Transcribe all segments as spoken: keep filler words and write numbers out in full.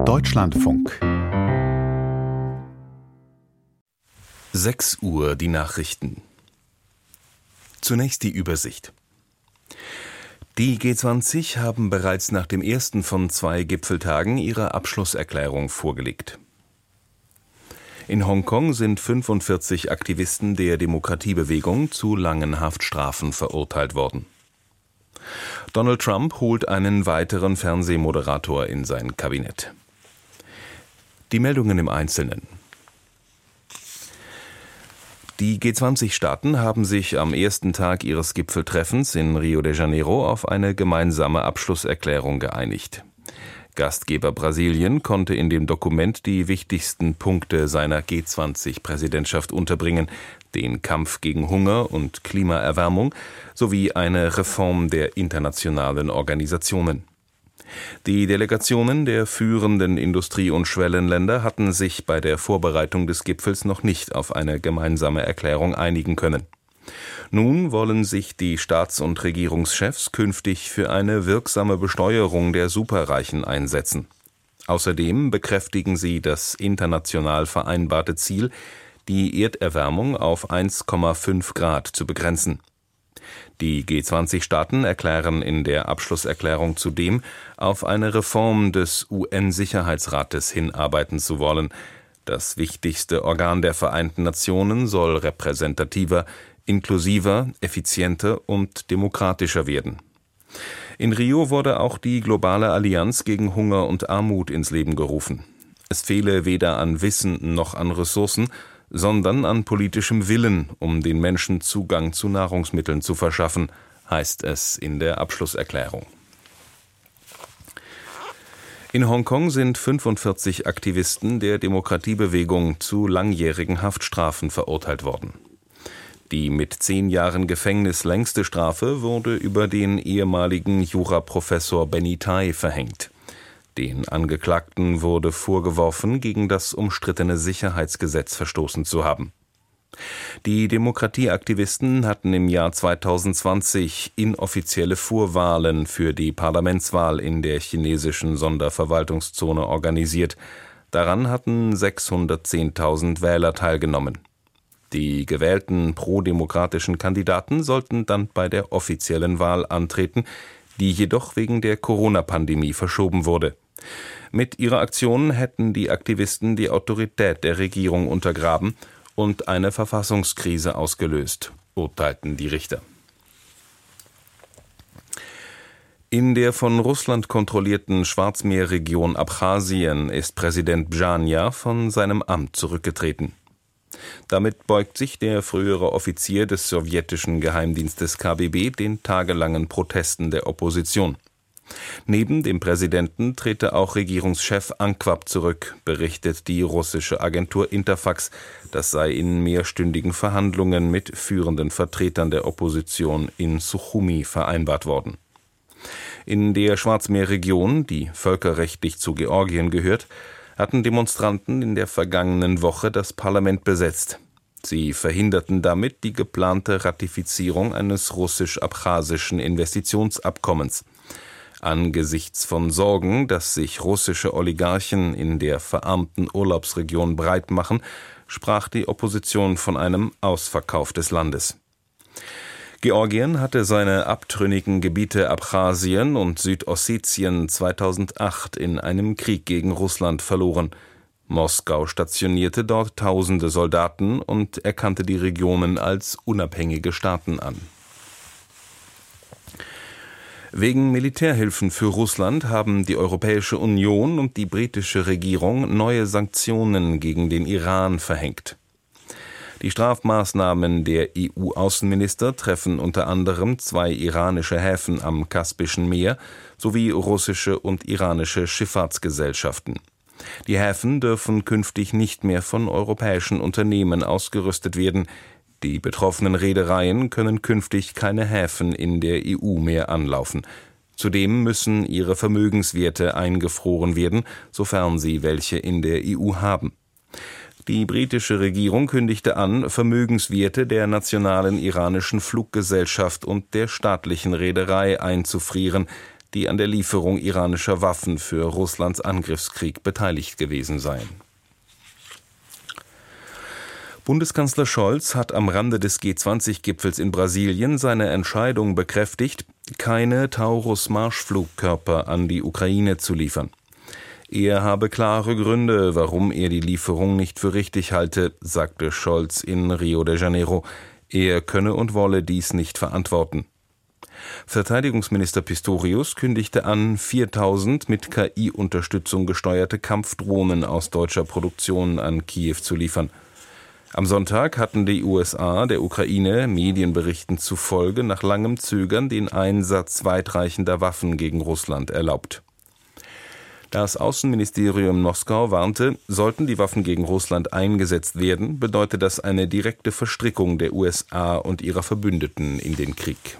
Deutschlandfunk. sechs Uhr die Nachrichten. Zunächst die Übersicht. Die G zwanzig haben bereits nach dem ersten von zwei Gipfeltagen ihre Abschlusserklärung vorgelegt. In Hongkong sind fünfundvierzig Aktivisten der Demokratiebewegung zu langen Haftstrafen verurteilt worden. Donald Trump holt einen weiteren Fernsehmoderator in sein Kabinett. Die Meldungen im Einzelnen. Die G zwanzig-Staaten haben sich am ersten Tag ihres Gipfeltreffens in Rio de Janeiro auf eine gemeinsame Abschlusserklärung geeinigt. Gastgeber Brasilien konnte in dem Dokument die wichtigsten Punkte seiner G zwanzig-Präsidentschaft unterbringen, den Kampf gegen Hunger und Klimaerwärmung sowie eine Reform der internationalen Organisationen. Die Delegationen der führenden Industrie- und Schwellenländer hatten sich bei der Vorbereitung des Gipfels noch nicht auf eine gemeinsame Erklärung einigen können. Nun wollen sich die Staats- und Regierungschefs künftig für eine wirksame Besteuerung der Superreichen einsetzen. Außerdem bekräftigen sie das international vereinbarte Ziel, die Erderwärmung auf eins Komma fünf Grad zu begrenzen. Die G zwanzig-Staaten erklären in der Abschlusserklärung zudem, auf eine Reform des U N-Sicherheitsrates hinarbeiten zu wollen. Das wichtigste Organ der Vereinten Nationen soll repräsentativer, inklusiver, effizienter und demokratischer werden. In Rio wurde auch die globale Allianz gegen Hunger und Armut ins Leben gerufen. Es fehle weder an Wissen noch an Ressourcen, sondern an politischem Willen, um den Menschen Zugang zu Nahrungsmitteln zu verschaffen, heißt es in der Abschlusserklärung. In Hongkong sind fünfundvierzig Aktivisten der Demokratiebewegung zu langjährigen Haftstrafen verurteilt worden. Die mit zehn Jahren Gefängnis längste Strafe wurde über den ehemaligen Juraprofessor Benny Tai verhängt. Den Angeklagten wurde vorgeworfen, gegen das umstrittene Sicherheitsgesetz verstoßen zu haben. Die Demokratieaktivisten hatten im Jahr zwölf inoffizielle Vorwahlen für die Parlamentswahl in der chinesischen Sonderverwaltungszone organisiert. Daran hatten sechshundertzehntausend Wähler teilgenommen. Die gewählten prodemokratischen Kandidaten sollten dann bei der offiziellen Wahl antreten, die jedoch wegen der Corona-Pandemie verschoben wurde. Mit ihrer Aktion hätten die Aktivisten die Autorität der Regierung untergraben und eine Verfassungskrise ausgelöst, urteilten die Richter. In der von Russland kontrollierten Schwarzmeerregion Abchasien ist Präsident Bjanja von seinem Amt zurückgetreten. Damit beugt sich der frühere Offizier des sowjetischen Geheimdienstes K B B den tagelangen Protesten der Opposition. Neben dem Präsidenten trete auch Regierungschef Anquab zurück, berichtet die russische Agentur Interfax. Das sei in mehrstündigen Verhandlungen mit führenden Vertretern der Opposition in Suchumi vereinbart worden. In der Schwarzmeerregion, die völkerrechtlich zu Georgien gehört, hatten Demonstranten in der vergangenen Woche das Parlament besetzt. Sie verhinderten damit die geplante Ratifizierung eines russisch-abchasischen Investitionsabkommens. Angesichts von Sorgen, dass sich russische Oligarchen in der verarmten Urlaubsregion breit machen, sprach die Opposition von einem Ausverkauf des Landes. Georgien hatte seine abtrünnigen Gebiete Abchasien und Südossetien zweitausendacht in einem Krieg gegen Russland verloren. Moskau stationierte dort tausende Soldaten und erkannte die Regionen als unabhängige Staaten an. Wegen Militärhilfen für Russland haben die Europäische Union und die britische Regierung neue Sanktionen gegen den Iran verhängt. Die Strafmaßnahmen der E U-Außenminister treffen unter anderem zwei iranische Häfen am Kaspischen Meer sowie russische und iranische Schifffahrtsgesellschaften. Die Häfen dürfen künftig nicht mehr von europäischen Unternehmen ausgerüstet werden. Die betroffenen Reedereien können künftig keine Häfen in der E U mehr anlaufen. Zudem müssen ihre Vermögenswerte eingefroren werden, sofern sie welche in der E U haben. Die britische Regierung kündigte an, Vermögenswerte der nationalen iranischen Fluggesellschaft und der staatlichen Reederei einzufrieren. die an der Lieferung iranischer Waffen für Russlands Angriffskrieg beteiligt gewesen seien. Bundeskanzler Scholz hat am Rande des G zwanzig Gipfels in Brasilien seine Entscheidung bekräftigt, keine Taurus-Marschflugkörper an die Ukraine zu liefern. Er habe klare Gründe, warum er die Lieferung nicht für richtig halte, sagte Scholz in Rio de Janeiro. Er könne und wolle dies nicht verantworten. Verteidigungsminister Pistorius kündigte an, viertausend mit K I-Unterstützung gesteuerte Kampfdrohnen aus deutscher Produktion an Kiew zu liefern. Am Sonntag hatten die U S A der Ukraine Medienberichten zufolge nach langem Zögern den Einsatz weitreichender Waffen gegen Russland erlaubt. Das Außenministerium Moskau warnte, sollten die Waffen gegen Russland eingesetzt werden, bedeutet das eine direkte Verstrickung der U S A und ihrer Verbündeten in den Krieg.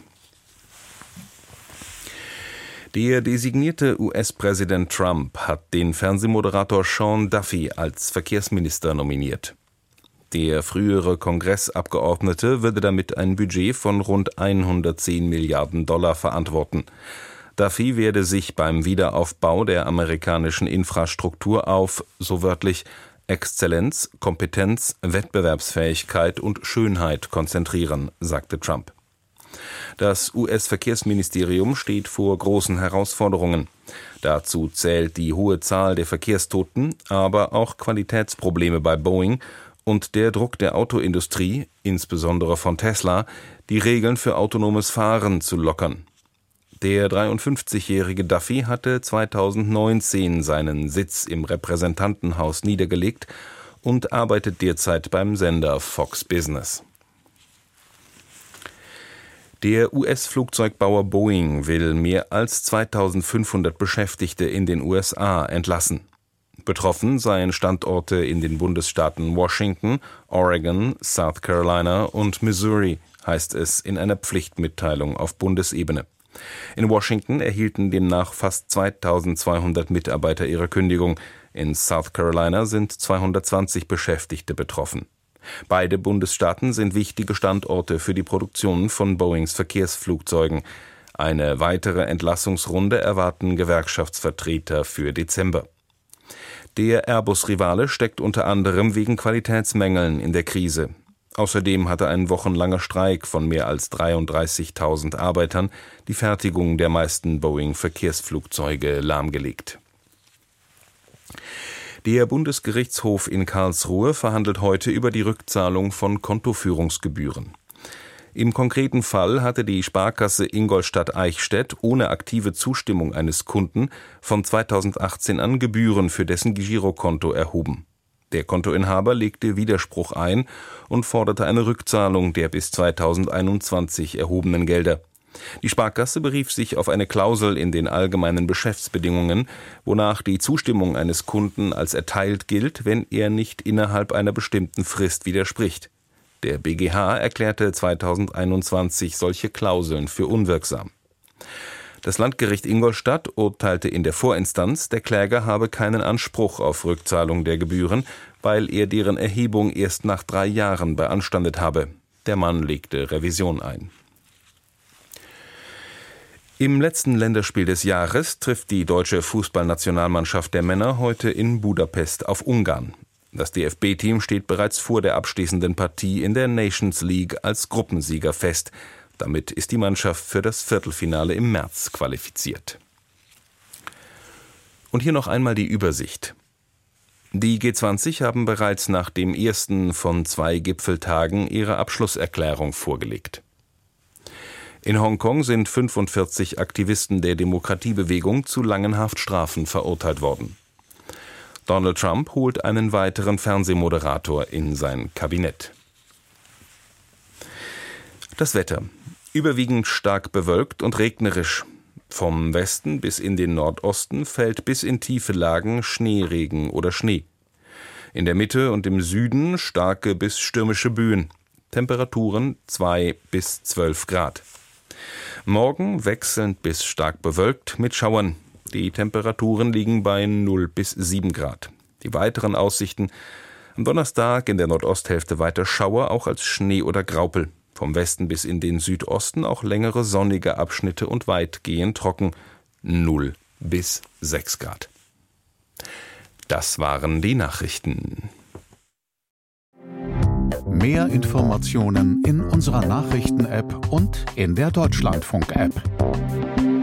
Der designierte U S-Präsident Trump hat den Fernsehmoderator Sean Duffy als Verkehrsminister nominiert. Der frühere Kongressabgeordnete würde damit ein Budget von rund hundertzehn Milliarden Dollar verantworten. Duffy werde sich beim Wiederaufbau der amerikanischen Infrastruktur auf, so wörtlich, Exzellenz, Kompetenz, Wettbewerbsfähigkeit und Schönheit konzentrieren, sagte Trump. Das U S-Verkehrsministerium steht vor großen Herausforderungen. Dazu zählt die hohe Zahl der Verkehrstoten, aber auch Qualitätsprobleme bei Boeing und der Druck der Autoindustrie, insbesondere von Tesla, die Regeln für autonomes Fahren zu lockern. Der dreiundfünfzigjährige Duffy hatte zweitausendneunzehn seinen Sitz im Repräsentantenhaus niedergelegt und arbeitet derzeit beim Sender Fox Business. Der U S-Flugzeugbauer Boeing will mehr als zweitausendfünfhundert Beschäftigte in den U S A entlassen. Betroffen seien Standorte in den Bundesstaaten Washington, Oregon, South Carolina und Missouri, heißt es in einer Pflichtmitteilung auf Bundesebene. In Washington erhielten demnach fast zweitausendzweihundert Mitarbeiter ihre Kündigung. In South Carolina sind zweihundertzwanzig Beschäftigte betroffen. Beide Bundesstaaten sind wichtige Standorte für die Produktion von Boeings Verkehrsflugzeugen. Eine weitere Entlassungsrunde erwarten Gewerkschaftsvertreter für Dezember. Der Airbus-Rivale steckt unter anderem wegen Qualitätsmängeln in der Krise. Außerdem hatte ein wochenlanger Streik von mehr als dreiunddreißigtausend Arbeitern die Fertigung der meisten Boeing-Verkehrsflugzeuge lahmgelegt. Der Bundesgerichtshof in Karlsruhe verhandelt heute über die Rückzahlung von Kontoführungsgebühren. Im konkreten Fall hatte die Sparkasse Ingolstadt-Eichstätt ohne aktive Zustimmung eines Kunden von zweitausendachtzehn an Gebühren für dessen Girokonto erhoben. Der Kontoinhaber legte Widerspruch ein und forderte eine Rückzahlung der bis zweitausendeinundzwanzig erhobenen Gelder. Die Sparkasse berief sich auf eine Klausel in den allgemeinen Geschäftsbedingungen, wonach die Zustimmung eines Kunden als erteilt gilt, wenn er nicht innerhalb einer bestimmten Frist widerspricht. Der B G H erklärte zweitausendeinundzwanzig solche Klauseln für unwirksam. Das Landgericht Ingolstadt urteilte in der Vorinstanz, der Kläger habe keinen Anspruch auf Rückzahlung der Gebühren, weil er deren Erhebung erst nach drei Jahren beanstandet habe. Der Mann legte Revision ein. Im letzten Länderspiel des Jahres trifft die deutsche Fußballnationalmannschaft der Männer heute in Budapest auf Ungarn. Das D F B-Team steht bereits vor der abschließenden Partie in der Nations League als Gruppensieger fest. Damit ist die Mannschaft für das Viertelfinale im März qualifiziert. Und hier noch einmal die Übersicht. Die G zwanzig haben bereits nach dem ersten von zwei Gipfeltagen ihre Abschlusserklärung vorgelegt. In Hongkong sind fünfundvierzig Aktivisten der Demokratiebewegung zu langen Haftstrafen verurteilt worden. Donald Trump holt einen weiteren Fernsehmoderator in sein Kabinett. Das Wetter. Überwiegend stark bewölkt und regnerisch. Vom Westen bis in den Nordosten fällt bis in tiefe Lagen Schneeregen oder Schnee. In der Mitte und im Süden starke bis stürmische Böen. Temperaturen zwei bis zwölf Grad. Morgen wechselnd bis stark bewölkt mit Schauern. Die Temperaturen liegen bei null bis sieben Grad. Die weiteren Aussichten: am Donnerstag in der Nordosthälfte weiter Schauer, auch als Schnee oder Graupel. Vom Westen bis in den Südosten auch längere sonnige Abschnitte und weitgehend trocken. null bis sechs Grad. Das waren die Nachrichten. Mehr Informationen in unserer Nachrichten-App und in der Deutschlandfunk-App.